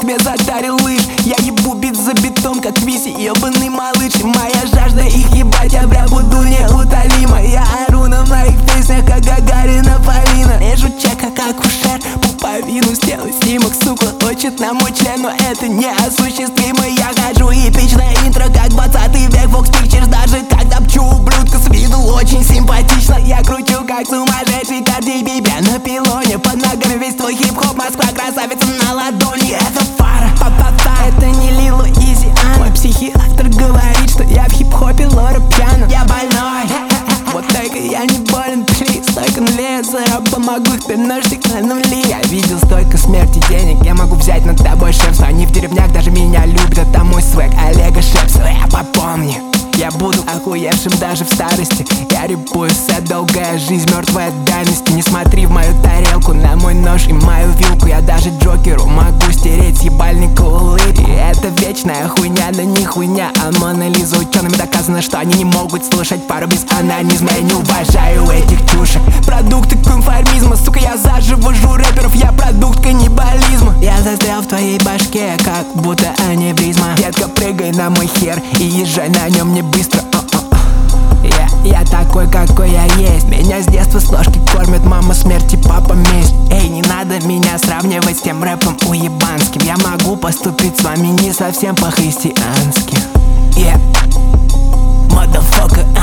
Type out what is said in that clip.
тебе зашарил лыж. Я ебу бит за битом, как Виси, ебаный малыш. И моя жажда их ебать, я прям буду неутолима. Я ору на моих песнях, как Гагарина Полина. Режу чека, как ушер, пуповину сделай снимок. Сука, хочет на мой член, но это неосуществимо. Я хожу эпичное интро, как 20 век, Fox Pictures. Даже когда пчу ублюдка с виду очень симпатично. Я кручу, как сумасшедший Cardi B, на пилоне. Под ногами весь твой хип-хоп, Москва красавица на ладони. Это фара, па-па-па, это не Лилу Изи. Мой психиатр говорит, что я в хип-хопе Лора Пьяно. Я больной, вот только я не болен, плиз. Столько нулей, я помогу, теперь наш на нули. Я видел столько смерти денег, я могу взять над тобой шефство. Они в деревнях даже меня любят, это мой свэг, Олега Шепсу. Я попомни, я буду охуевшим даже в старости. Я репую сет, долгая жизнь, мертвая дальности. Не смотри в мою тарелку, на мой нож и мою вилку. Я даже Джокеру могу стереть с ебальника улыбки. Это вечная хуйня, да не хуйня, а Мона Лиза. Учеными доказано, что они не могут слушать пару без анонизма. Я не уважаю этих чушек, продукты конформизма. Сука, я заживожу рэперов, я продукт каннибализма. Я застрял в твоей башке, как будто аневризма. Детка, прыгай на мой хер и езжай на нем не быстро. Я такой, какой я есть. Меня с детства с ложки кормят мама смерть и папа месть. Эй, не надо меня сравнивать с тем рэпом уебанским. Я могу поступить с вами не совсем по-христиански. Motherfucker.